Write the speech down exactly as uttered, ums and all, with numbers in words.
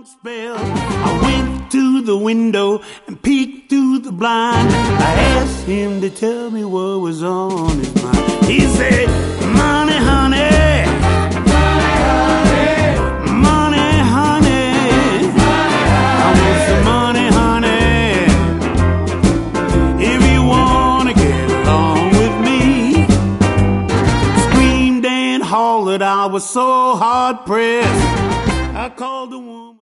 spell. I went to the window and peeked through the blind. I asked him to tell me what was on his mind. He said, money, honey. I was so hard pressed. I called the